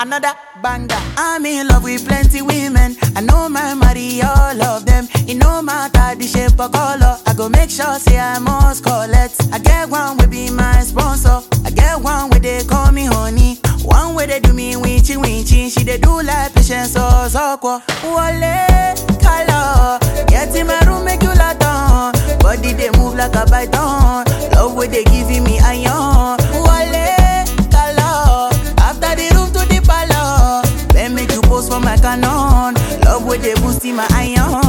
another banger. I'm in love with plenty women. I know my marry all of them. It no matter the shape or color. I go make sure say I must collect. I get one will be my sponsor. I get one where they call me honey. One way they do me winchy winchy. She they do like patience or soko. Wale color. Get in my room make you lot on. Body they move like a python. Love where they giving me iron. Wale color. After the room to the palace. Then make you pose for my canon. Love where they boosting my iron.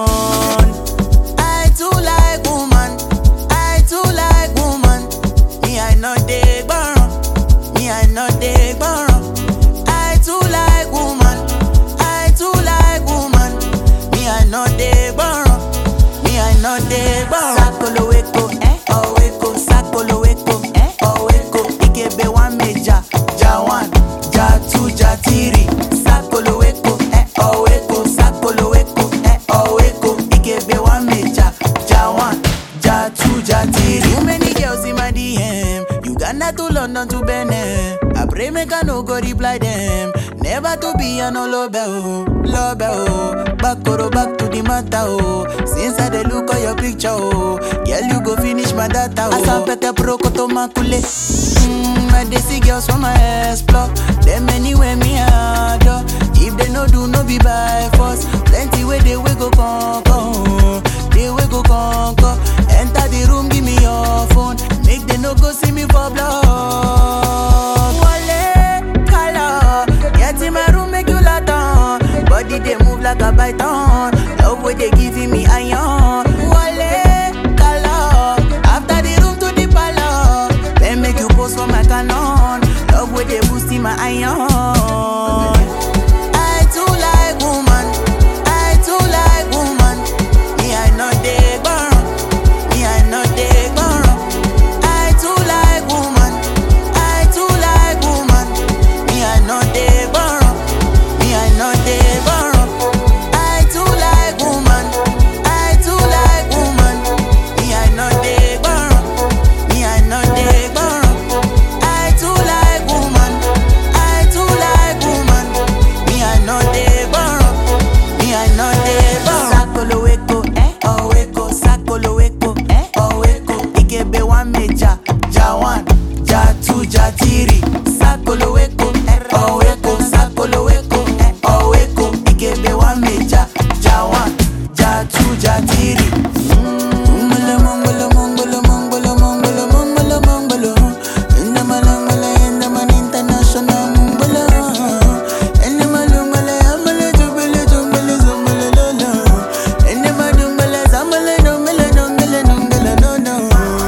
I too like woman. I too like woman. Me I know they burn. Me I know they burn. I too like woman. I too like woman. Me I know they burn. Me I know they burn. Sakolo weko, oh weko. Sakolo weko, oh weko. Ikebe one meja, ja one, ja two, ja three. Sakolo weko, oh weko. Sakolo weko, oh weko. Ikebe one meja, ja one, ja two, ja three. Too many girls in my DM. Uganda to London to Benin. I pray make I no go reply them. Never to be an love oh. Back to the matter oh. Since I dey look at your picture oh. Girl you go finish my data oh. Asampete pro koto makule. My desi girls from my explore. Them anywhere me adore. If they no do no be by force. Plenty way they we go conquer. They we go conquer. Enter the room give me your phone. Make they no go see me for blood. In my room make you lot on. Body they move like a python. Love where they giving me iron. Wale color. After the room to the palace. Then make you pose for my canon. Love where they boosting my iron. I too like woman. I too like woman. Me I know they burn. Me I know they burn. I too like woman. I too like woman. Me I know they burn. Meja, ja one, ja two, ja three. Sakolo weko, oh weko. Sakolo weko, oh weko. Ikebe one meja, ja one, ja two, ja three. Mongolo, mongolo, mongolo, mongolo, mongolo, mongolo, mongolo. Inda malangala, inda man international mongolo. Inda malungala, amale jubile, jubile, zumbile, lolo. Inda madungala, zamale, dungale, dungale, dungale, no no.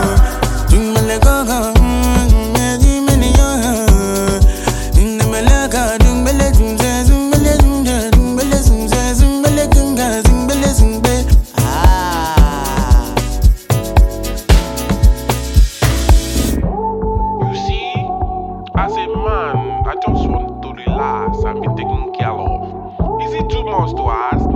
As a man, I just want to relax and be taken care of. Is it too much to ask?